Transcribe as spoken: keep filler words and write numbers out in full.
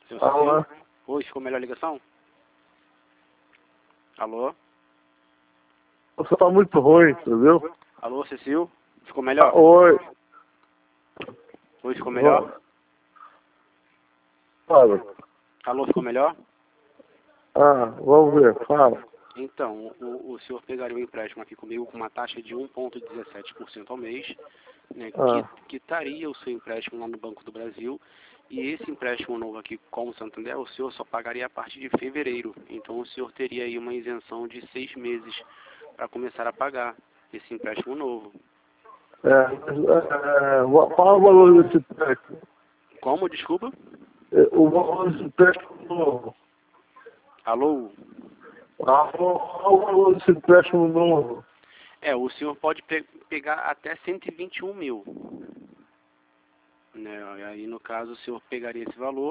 Seu Alô? Cecil? Oi, ficou melhor a ligação? Alô? Você tá muito ruim, entendeu? Alô, Cecil? Ficou Ah, melhor? oi. Oi, ficou melhor? Fala. Alô, ficou melhor? Ah, vamos ver, fala. Então, o, o senhor pegaria um empréstimo aqui comigo com uma taxa de um vírgula dezessete por cento ao mês, né, Ah. que quitaria o seu empréstimo lá no Banco do Brasil, e esse empréstimo novo aqui com o Santander, o senhor só pagaria a partir de fevereiro. Então, o senhor teria aí uma isenção de seis meses para começar a pagar esse empréstimo novo. É, mas, é, qual qual é o valor desse empréstimo? Como? Desculpa? É, o valor desse empréstimo novo. Alô? Ah, qual qual o valor desse empréstimo novo? É, o senhor pode pe pegar até cento e vinte e um mil. Né? Aí, no caso, o senhor pegaria esse valor